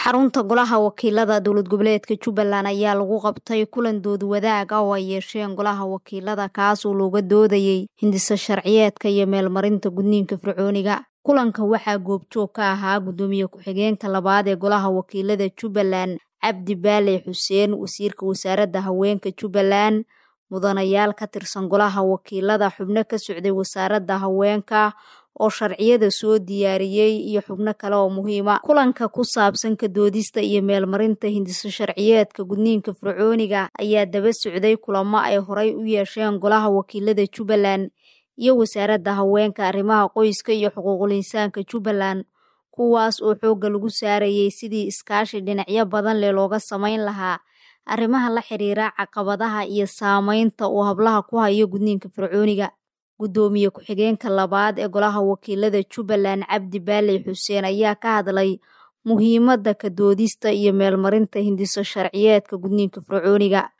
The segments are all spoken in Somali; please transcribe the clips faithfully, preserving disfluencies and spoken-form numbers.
Xarunta Golaha Wakiilada Dowlad Goboleedka Jubbaland ayaa lagu qabtay kulan dood wadaag ah oo ay yeesheen Golaha Wakiilada kaas oo looga doodayay hindisa sharciyeedka iyo meelmarinta gudniinka fircooniga. Kulanka waxaa goobjoog ka ahaa Gudoomiye ku-xigeenka labaad ee Golaha Wakiilada Jubbaland Cabdi Baale Xuseen, Wasiirka Wasaaradda Haweenka Jubbaland, mudanayaal ka tirsan Golaha Wakiilada, xubno ka socday Wasaaradda Haweenka oo sharciyada soo diyaariyay iyo xubno kale oo muhiim ah. Kulanka ku saabsan ka doodista iyo meelmarinta hindisa sharciyeedka gudniinka fircooniga ayaa daba socday kulamo ay horay u yeesheen Golaha Wakiilada Jubbaland iyo Wasaaradda Haweenka, Arrimaha Qoyska iyo Xuquuqul Insaanka Jubbaland, kuwaas oo xoogga lagu saarayay sidii iskaashi dhinacyo badan leh looga samayn lahaa arrimaha la xiriira caqabadaha iyo saameynta uu hablaha ku hayo gudniinka fircooniga. Gudoomiye ku-xigeenka labaad ee Golaha Wakiilada Jubbaland Cabdi Baale Xuseen ayaa ka hadlay muhiimadda ka doodista iyo meelmarinta hindisa sharciyeedka gudniinka fircooniga.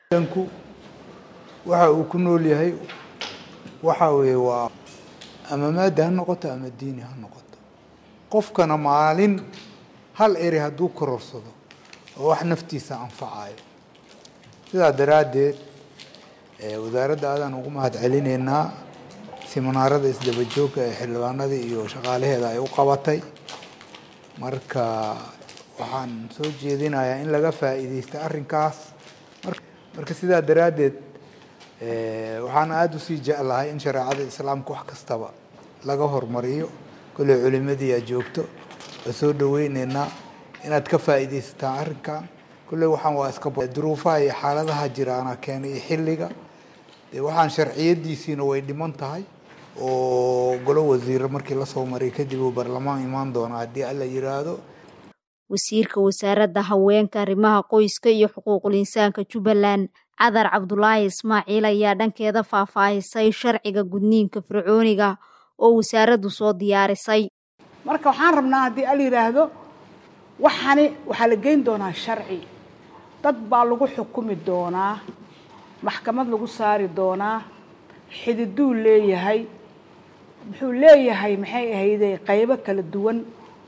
waxa uu ku nool yahay waxa weeye waa ama maada ha noqoto ama diini ha noqoto, qofkana maalin hal eri hadduu kororsado oo wax naftiisa anfacayo. sidaa daraaddeed wasaaradda aadaan ugu mahad celinaynaa siminaarada isdaba joogga ee xildhibaanada iyo shaqaalaheeda ay u qabatay. marka waxaan soo jeedinayaa in laga faa'iideysto arrinkaas. marka sidaa daraaddeed waxaan aad u sii jeclahay in shareecada islaamka wax kastaba laga hormariyo. kolley culimadii aad joogto waa soo dhaweyneynaa inaad ka faa'iideysataan arrinkan. kolley waxaan waa iska duruufaha iyo xaaladaha jiraana keenay xilliga dee waxaan sharciyadiisiina way dhiman tahay oo golo wasiir markii la soo maray kadib uu baarlamaan imaan doona haddii alla yiraahdo. Wasiirka Wasaaradda Haweenka, Arrimaha Qoyska iyo Xuquuqul Insaanka Jubbaland Cadar Cabdulaahi Ismaaciil ayaa dhankeeda faahfaahisay sharciga gudniinka fircooniga oo wasaaraddu soo diyaarisay. marka waxaan rabnaa haddii alla yiraahdo waxani waxaa la geyn doonaa sharci, dad baa lagu xukumi doonaa, maxkamad lagu saari doonaa, xididuu leeyahay, muxuu leeyahay maxay ahayday qaybo kala duwan.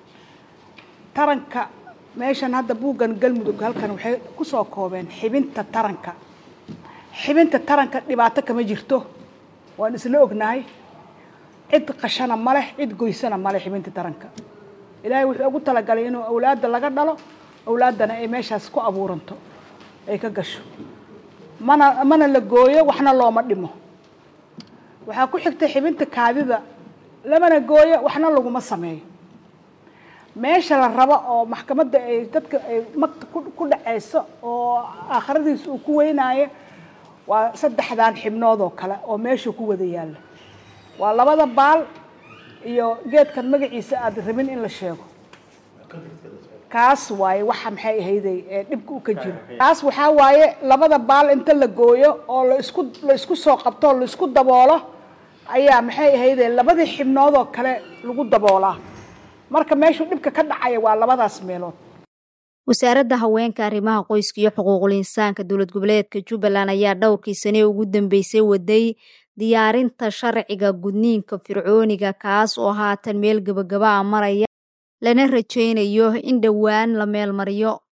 taranka meeshan hadda buuggan galmudug halkan waxay ku soo koobeen xibinta taranka. xibinta taranka dhibaato kama jirto, waan isla ognahay. cid qashana ma leh, cid goysana ma leh xibinta taranka. ilaahay wuxuu ugu talagalay inuu awlaadda laga dhalo, awlaaddana ay meeshaas ku abuuranto ay ka gasho, mana mana la gooyo, waxna looma dhimo. waxaa ku xigtay xibinta kaadida, lamana gooyo, waxna laguma sameeyo. meesha la rabo oo maxkamadda ay dadka ay magta ku dhacayso oo aakhiradiisa uu ku weynaayo waa saddexdan xibnood oo kale oo meesha ku wada yaalla. waa labada baal iyo geedkan magaciisa aad rabin in la sheego. kaas waaye waxa maxay ahayday ee dhibka uu ka jiro. kaas waxaa waaye labada baal inta la gooyo oo la isku la isku soo qabto la isku daboolo ayaa maxay ahayday labadii xibnood oo kale lagu daboolaa. marka meeshu dhibka ka dhacaya waa labadaas meelood. Wasaaradda Haweenka, Arrimaha Qoyska iyo Xuquuqul Insaanka Dowlad Goboleedka Jubbaland ayaa dhowrkii sano ugu dambeysay waday diyaarinta sharciga gudniinka fircooniga kaas oo haatan meel gabagaba ah maraya, lana rajaynayo in dhowaan la meel mariyo.